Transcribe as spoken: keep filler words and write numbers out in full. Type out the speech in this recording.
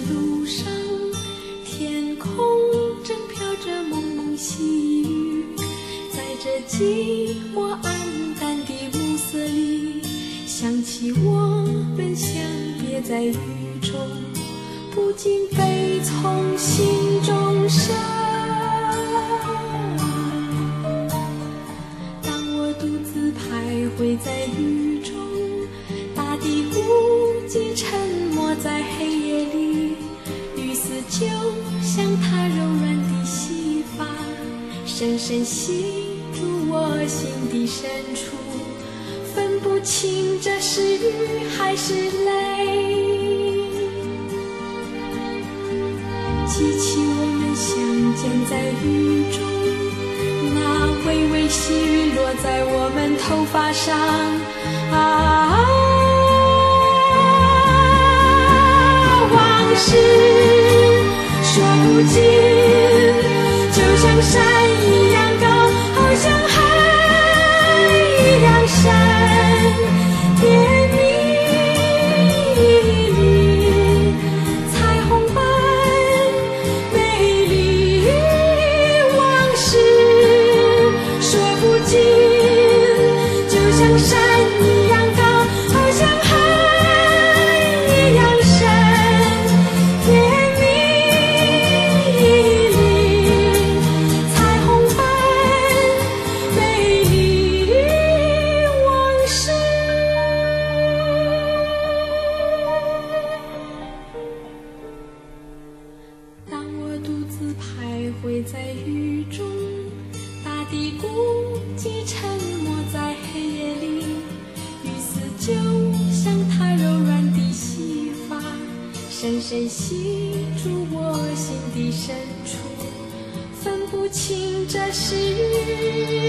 路上，天空正飘着蒙蒙细雨，在这寂寞暗淡的暮色里，想起我们相别在雨中，不禁悲从心中生。当我独自徘徊在雨中，大地孤寂沉默在黑夜里，雨丝就像它柔软的细发，深深吸入我心的深处，分不清这是雨还是泪。记起我们相见在雨中，那微微细雨落在我们头发上，啊，往事说不尽，就像山一样高，好像海一样深，天明里彩虹般美丽，往事说不尽，就像山一样高，好像海一样深，天明里彩虹般美丽，往事。当我独自徘徊在雨中，大地孤寂沉默在黑夜里，雨丝就像它柔软的细发，深深吸住我心的深处，分不清这是雨